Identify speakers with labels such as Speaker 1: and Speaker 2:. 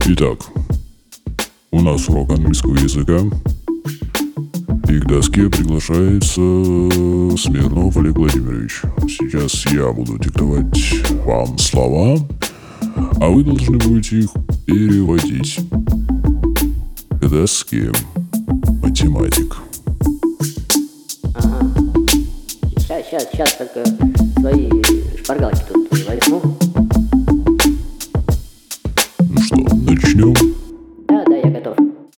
Speaker 1: Итак, у нас урок английского языка, и к доске приглашается Смирнов Олег Владимирович. Сейчас я буду диктовать вам слова, а вы должны будете их переводить к доске. Математик.
Speaker 2: Ага. Сейчас только свои шпаргалки тут возьму.
Speaker 1: Ну что, начнем?